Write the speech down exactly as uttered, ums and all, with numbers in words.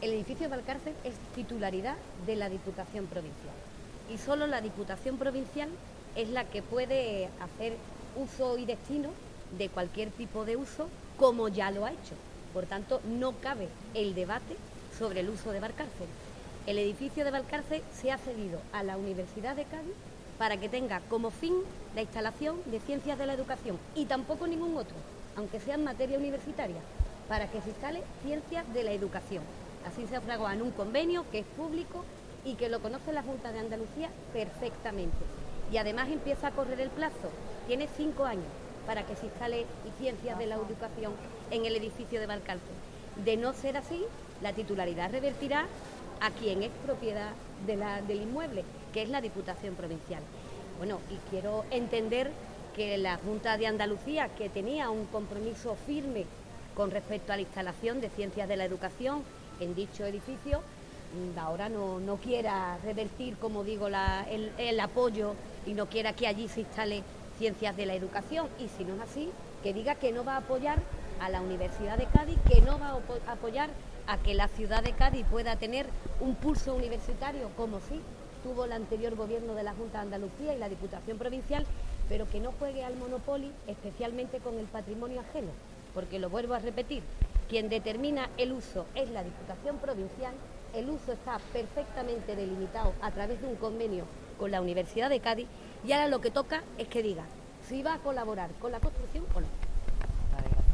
El edificio de Valcárcel es titularidad de la Diputación Provincial y solo la Diputación Provincial es la que puede hacer uso y destino de cualquier tipo de uso, como ya lo ha hecho. Por tanto, no cabe el debate sobre el uso de Valcárcel. El edificio de Valcárcel se ha cedido a la Universidad de Cádiz para que tenga como fin la instalación de ciencias de la educación y tampoco ningún otro, aunque sea en materia universitaria, para que se instale ciencias de la educación. Así se ha fraguado en un convenio que es público y que lo conoce la Junta de Andalucía perfectamente. Y además empieza a correr el plazo, tiene cinco años para que se instale ciencias de la educación en el edificio de Valcárcel. De no ser así, la titularidad revertirá a quien es propiedad de la, del inmueble, que es la Diputación Provincial. Bueno, y quiero entender que la Junta de Andalucía, que tenía un compromiso firme con respecto a la instalación de ciencias de la educación en dicho edificio, ahora no, no quiera revertir, como digo, la, el, el apoyo y no quiera que allí se instale ciencias de la educación. Y si no es así, que diga que no va a apoyar a la Universidad de Cádiz, que no va a apoyar a que la ciudad de Cádiz pueda tener un pulso universitario, como sí tuvo el anterior gobierno de la Junta de Andalucía y la Diputación Provincial, pero que no juegue al Monopoly, especialmente con el patrimonio ajeno, porque lo vuelvo a repetir, quien determina el uso es la Diputación Provincial, el uso está perfectamente delimitado a través de un convenio con la Universidad de Cádiz y ahora lo que toca es que diga si va a colaborar con la construcción o no.